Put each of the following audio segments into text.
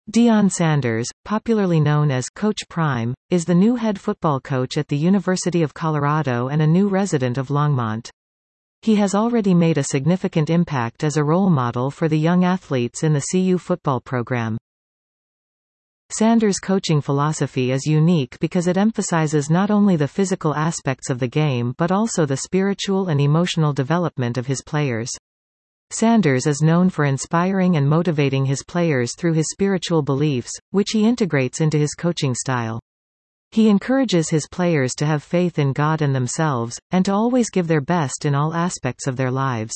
Deion Sanders, popularly known as Coach Prime, is the new head football coach at the University of Colorado and a new resident of Longmont. He has already made a significant impact as a role model for the young athletes in the CU football program. Sanders' coaching philosophy is unique because it emphasizes not only the physical aspects of the game but also the spiritual and emotional development of his players. Sanders is known for inspiring and motivating his players through his spiritual beliefs, which he integrates into his coaching style. He encourages his players to have faith in God and themselves, and to always give their best in all aspects of their lives.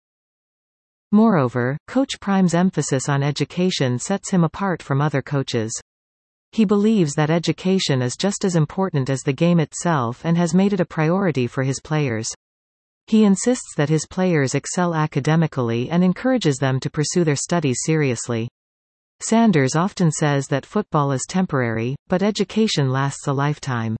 Moreover, Coach Prime's emphasis on education sets him apart from other coaches. He believes that education is just as important as the game itself and has made it a priority for his players. He insists that his players excel academically and encourages them to pursue their studies seriously. Sanders often says that football is temporary, but education lasts a lifetime.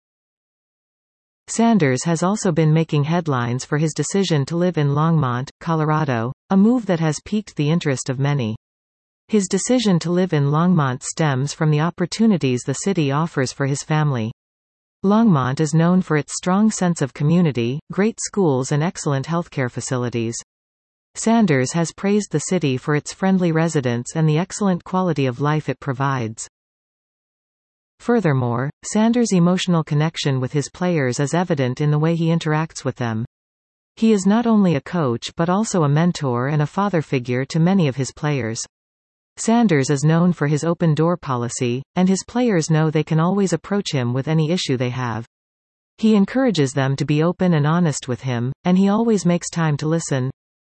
Sanders has also been making headlines for his decision to live in Longmont, Colorado, a move that has piqued the interest of many. His decision to live in Longmont stems from the opportunities the city offers for his family. Longmont is known for its strong sense of community, great schools and excellent healthcare facilities. Sanders has praised the city for its friendly residents and the excellent quality of life it provides. Furthermore, Sanders' emotional connection with his players is evident in the way he interacts with them. He is not only a coach but also a mentor and a father figure to many of his players. Sanders is known for his open-door policy, and his players know they can always approach him with any issue they have. He encourages them to be open and honest with him, and he always makes time to listen.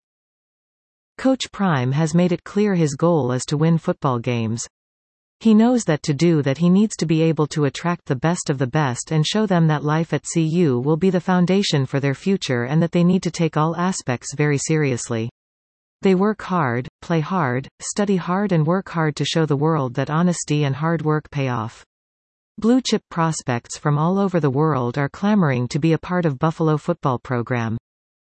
Coach Prime has made it clear his goal is to win football games. He knows that to do that he needs to be able to attract the best of the best and show them that life at CU will be the foundation for their future and that they need to take all aspects very seriously. They work hard, play hard, study hard and work hard to show the world that honesty and hard work pay off. Blue-chip prospects from all over the world are clamoring to be a part of Buffalo football program.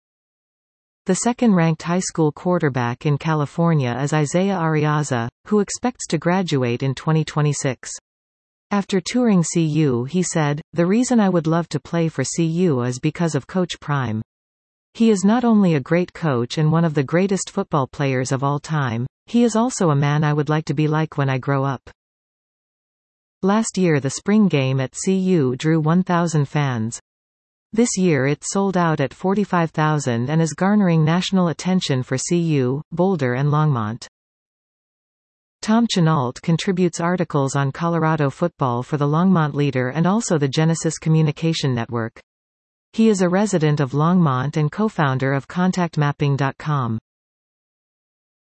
The second-ranked high school quarterback in California is Isaiah Ariaza, who expects to graduate in 2026. After touring CU, he said, "The reason I would love to play for CU is because of Coach Prime. He is not only a great coach and one of the greatest football players of all time, he is also a man I would like to be like when I grow up." Last year the spring game at CU drew 1,000 fans. This year it sold out at 45,000 and is garnering national attention for CU, Boulder and Longmont. Tom Chenault contributes articles on Colorado football for the Longmont Leader and also the Genesis Communication Network. He is a resident of Longmont and co-founder of ContactMapping.com.